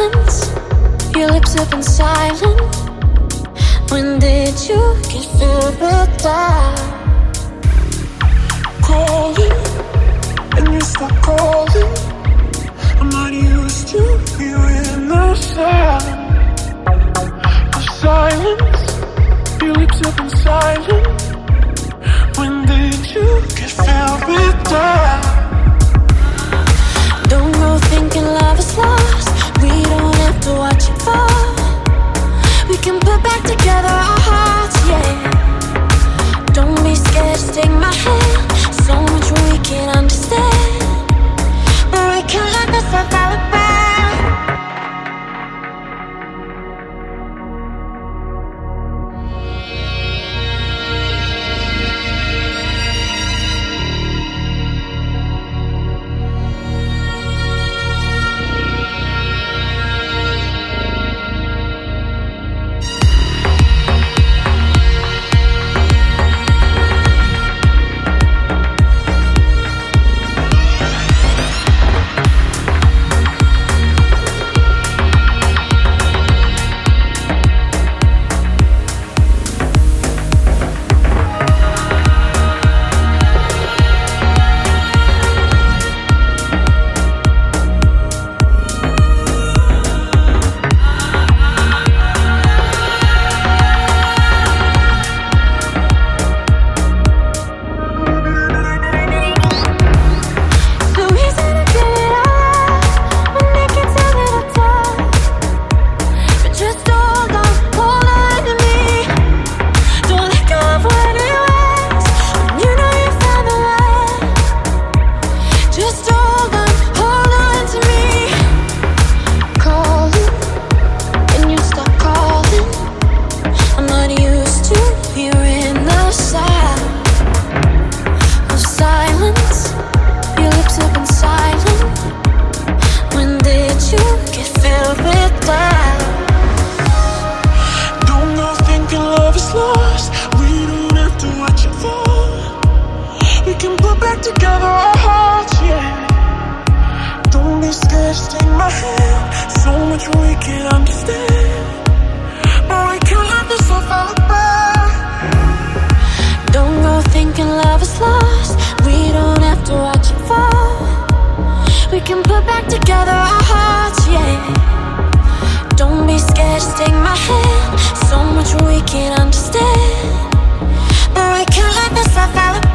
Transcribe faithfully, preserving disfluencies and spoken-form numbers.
silence. Your lips have been silent. When did you get filled with doubt? Calling, and you stop calling. I'm not used to hearing the sound of silence. Your lips have been silent. When did you get filled with doubt? Don't go thinking love is lost. We don't have to watch it fall. We can put back together our hearts, yeah. Don't be scared to take my hand. So much we can't understand, but we can let this stuff out of bed. Together our hearts, yeah. Don't be scared to take my hand. So much we can't understand, but we can't let this all fall apart. Don't go thinking love is lost. We don't have to watch it fall. We can put back together our hearts, yeah. Don't be scared to take my hand. So much we can't understand, but we can't let this all fall apart.